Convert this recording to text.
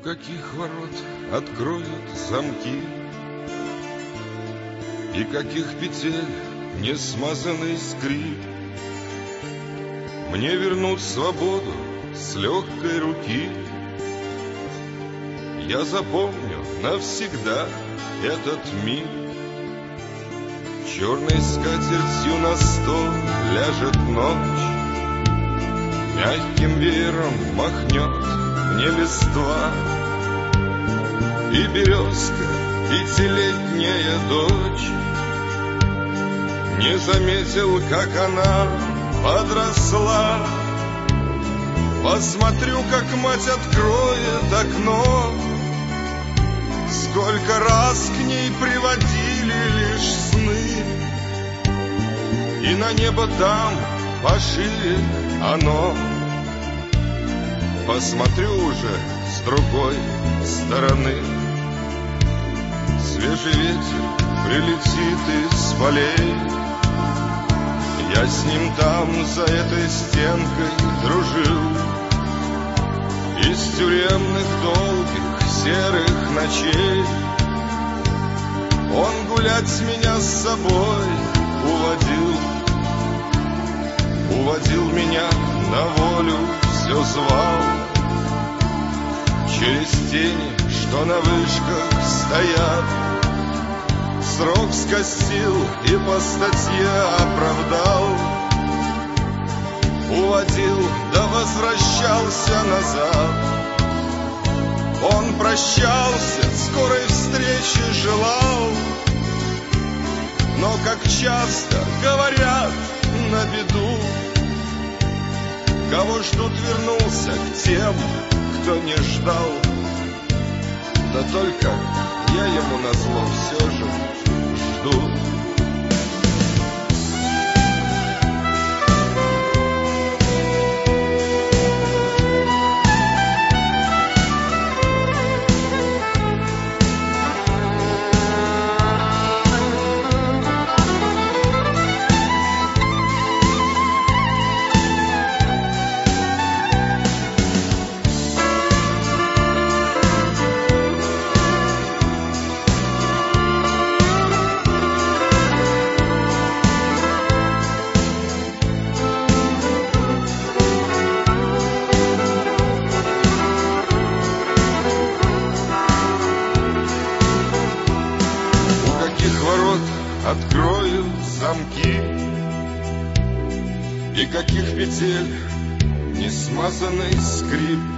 каких ворот откроют замки, и каких петель не смазанный скрип мне вернут свободу с легкой руки. Я запомню навсегда этот миг. Черной скатертью на стол ляжет ночь, мягким веером махнет мне листва, и березка, пятилетняя дочь, не заметил, как она подросла. Посмотрю, как мать откроет окно, сколько раз к ней приводили лишь сны, и на небо там пошире оно. Посмотрю уже с другой стороны. Свежий ветер прилетит из полей, я с ним там за этой стенкой дружил. Из тюремных долгих серых ночей он гулять меня с собой уводил. Уводил меня на волю, все звал. Через тени, что на вышках стоят, срок скостил и по статье оправдал. Уводил, да возвращался назад. Он прощался, скорой встречи желал, но, как часто говорят, на беду, кого ждут, вернулся к тем, кто не ждал. Да только я ему назло все же жду. Открою замки, и каких петель не смазанный скрип